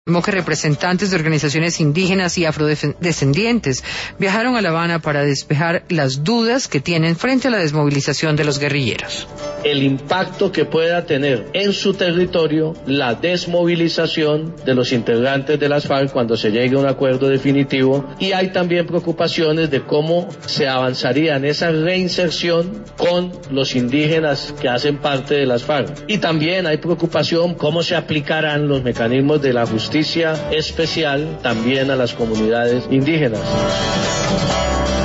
Que representantes de organizaciones indígenas y afrodescendientes viajaron a La Habana para despejar las dudas que tienen frente a la desmovilización de los guerrilleros. El impacto que pueda tener en su territorio la desmovilización de los integrantes de las FARC cuando se llegue a un acuerdo definitivo, y hay también preocupaciones de cómo se avanzaría en esa reinserción con los indígenas que hacen parte de las FARC. Y también hay preocupación cómo se aplicarán los mecanismos de la justicia especial también a las comunidades indígenas.